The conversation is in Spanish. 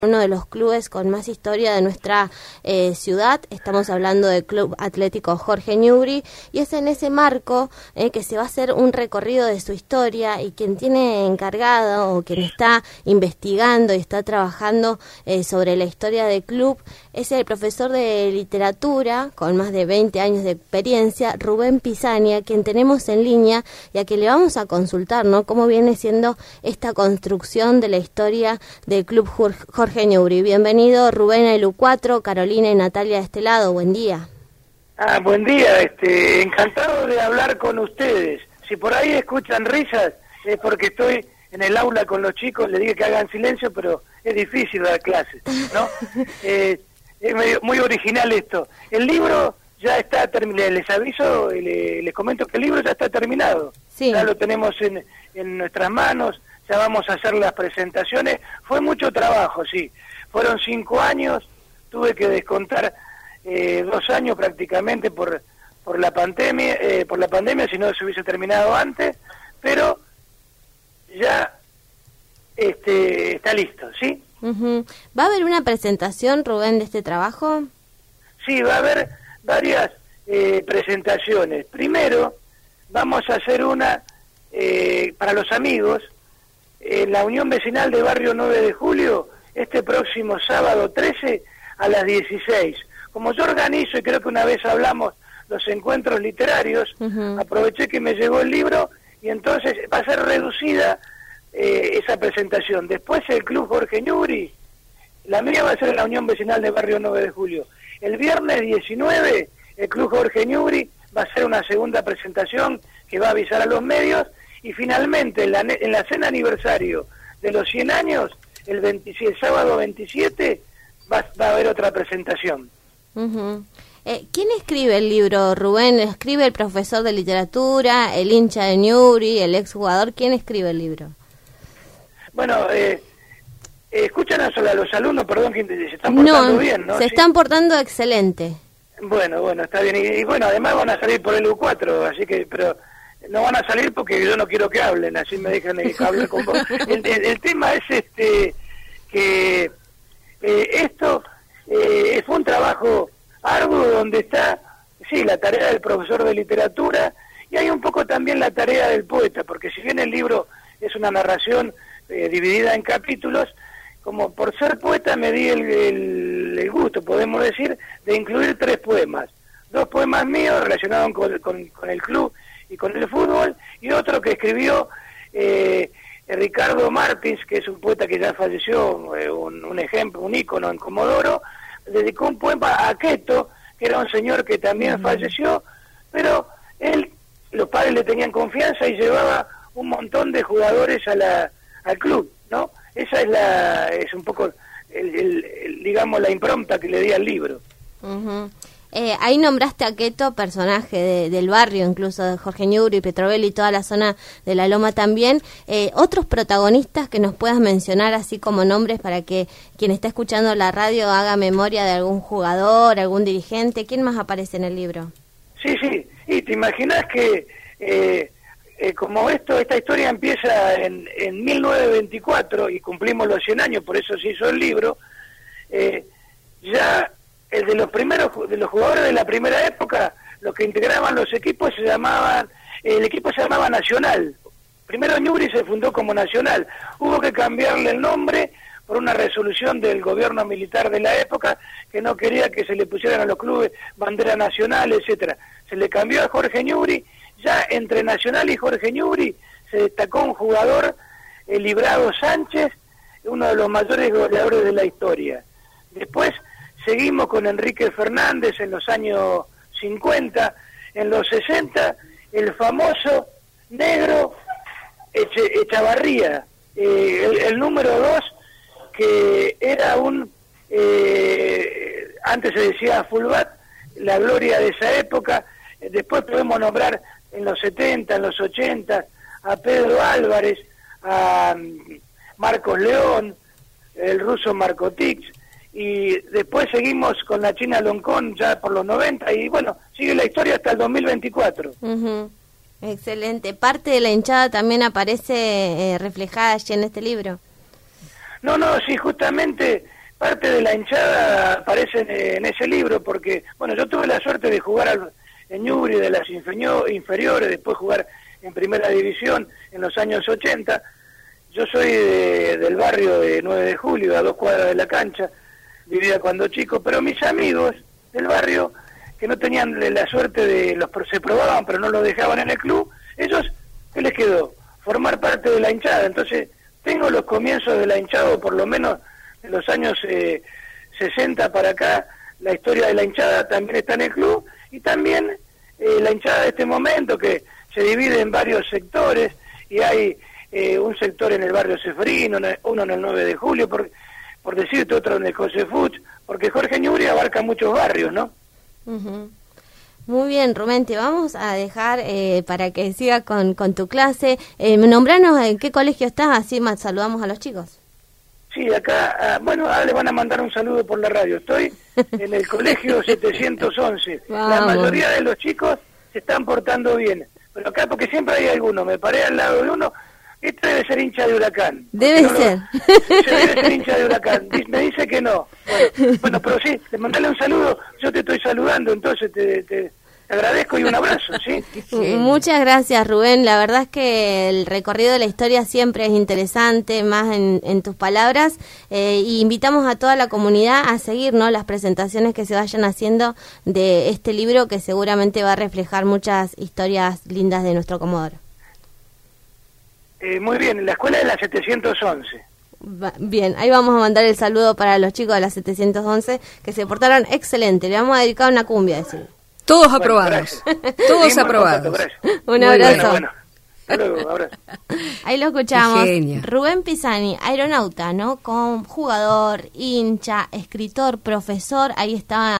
uno de los clubes con más historia de nuestra ciudad. Estamos hablando del Club Atlético Jorge Newbery, y es en ese marco que se va a hacer un recorrido de su historia, y quien tiene encargado o quien está investigando y está trabajando sobre la historia del club es el profesor de literatura con más de 20 años de experiencia, Rubén Pisania, quien tenemos en línea y a quien le vamos a consultar, ¿no?, cómo viene siendo esta construcción de la historia del Club Jorge Newbery. Bienvenido, Rubén, a LU4, Carolina y Natalia de este lado. Buen día. Buen día, encantado de hablar con ustedes. Si por ahí escuchan risas es porque estoy en el aula con los chicos. Les dije que hagan silencio, pero es difícil dar clases, ¿no? Es muy original esto. El libro ya está terminado, les aviso, les comento que el libro ya está terminado. Sí. Ya lo tenemos en nuestras manos. Ya vamos a hacer las presentaciones. Fue mucho trabajo, sí. Fueron 5 años, tuve que descontar 2 años prácticamente por la pandemia, si no se hubiese terminado antes, pero ya está listo, ¿sí? ¿Va a haber una presentación, Rubén, de este trabajo? Sí, va a haber varias presentaciones. Primero, vamos a hacer una para los amigos, la Unión Vecinal de Barrio 9 de Julio, este próximo sábado 13 a las 16. Como yo organizo, y creo que una vez hablamos, los encuentros literarios, aproveché que me llegó el libro, y entonces va a ser reducida esa presentación. Después el Club Jorge Newbery, la mía va a ser en la Unión Vecinal de Barrio 9 de Julio. El viernes 19, el Club Jorge Newbery va a hacer una segunda presentación que va a avisar a los medios. Y finalmente, en la cena aniversario de los 100 años, el sábado 27, va a haber otra presentación. ¿Quién escribe el libro, Rubén? ¿Escribe el profesor de literatura, el hincha de Newbery, el exjugador? ¿Quién escribe el libro? Bueno, escuchan a los alumnos, perdón, que se están portando bien, ¿no? Se están portando excelente. Bueno, está bien. Y bueno, además van a salir por el U4, así que, pero no van a salir porque yo no quiero que hablen, así me dejan hablar con vos. El tema es que esto fue un trabajo arduo donde está, sí, la tarea del profesor de literatura, y hay un poco también la tarea del poeta, porque si bien el libro es una narración dividida en capítulos, como por ser poeta me di el gusto, podemos decir, de incluir 3 poemas. 2 poemas míos relacionados con el club y con el fútbol, y otro que escribió Ricardo Martins, que es un poeta que ya falleció, un ejemplo, un ícono en Comodoro. Dedicó un poema a Aqueto, que era un señor que también falleció, pero los padres le tenían confianza y llevaba un montón de jugadores al club, ¿no? Esa es un poco, digamos, la impronta que le di al libro. Ahí nombraste a Aqueto, personaje del barrio, incluso de Jorge Newbery, Petrobel y toda la zona de La Loma también. ¿Otros protagonistas que nos puedas mencionar así como nombres para que quien está escuchando la radio haga memoria de algún jugador, algún dirigente? ¿Quién más aparece en el libro? Sí, y te imaginas que como esta historia empieza en 1924 y cumplimos los 100 años, por eso se hizo el libro, ya el de los jugadores de la primera época, los que integraban los equipos el equipo se llamaba Nacional. Primero Newbery se fundó como Nacional, hubo que cambiarle el nombre por una resolución del gobierno militar de la época que no quería que se le pusieran a los clubes bandera nacional, etcétera. Se le cambió a Jorge Newbery. Ya entre Nacional y Jorge Newbery se destacó un jugador, el Librado Sánchez, uno de los mayores goleadores de la historia. Después seguimos con Enrique Fernández en los años 50, en los 60, el famoso negro Echavarría, el número 2, que era antes se decía fullback, la gloria de esa época. Después podemos nombrar en los 70, en los 80, a Pedro Álvarez, a Marcos León, el ruso Markotich, y después seguimos con la China Loncón ya por los 90, y bueno, sigue la historia hasta el 2024. Excelente. ¿Parte de la hinchada también aparece reflejada allí en este libro? No, sí, justamente parte de la hinchada aparece en ese libro, porque, bueno, yo tuve la suerte de jugar en Ñubri de las inferiores, después jugar en primera división en los años 80. Yo soy del barrio de 9 de Julio, a 2 cuadras de la cancha, vivía cuando chico, pero mis amigos del barrio, que no tenían la suerte se probaban, pero no lo dejaban en el club, ellos, ¿qué les quedó? Formar parte de la hinchada. Entonces, tengo los comienzos de la hinchada, por lo menos de los años 60 para acá, la historia de la hinchada también está en el club, y también la hinchada de este momento, que se divide en varios sectores, y hay un sector en el barrio Ceferino, uno en el 9 de Julio, por decirte, otro en el José Fuchs, porque Jorge Ñubri abarca muchos barrios, ¿no? Uh-huh. Muy bien, Rubén, te vamos a dejar para que sigas con tu clase. Nombranos en qué colegio estás, así más saludamos a los chicos. Sí, acá, ahora le van a mandar un saludo por la radio. Estoy en el colegio 711. Vamos. La mayoría de los chicos se están portando bien, pero acá, porque siempre hay alguno, me paré al lado de uno, este debe ser hincha de Huracán. Debe ser. Se debe ser hincha de Huracán. Me dice que no. Bueno, pero sí, mandale un saludo. Yo te estoy saludando, entonces te agradezco y un abrazo, ¿sí? Muchas gracias, Rubén. La verdad es que el recorrido de la historia siempre es interesante, más en tus palabras. Y invitamos a toda la comunidad a seguir, ¿no?, las presentaciones que se vayan haciendo de este libro, que seguramente va a reflejar muchas historias lindas de nuestro Comodoro. Muy bien, en la escuela de la 711. Bien, ahí vamos a mandar el saludo para los chicos de la 711, que se portaron excelente. Le vamos a dedicar una cumbia, decir. Todos aprobados. Todos aprobados. Un abrazo. Bueno. Hasta luego, abrazo. Ahí lo escuchamos. Rubén Pisani, aeronauta, ¿no? Con jugador, hincha, escritor, profesor. Ahí estaba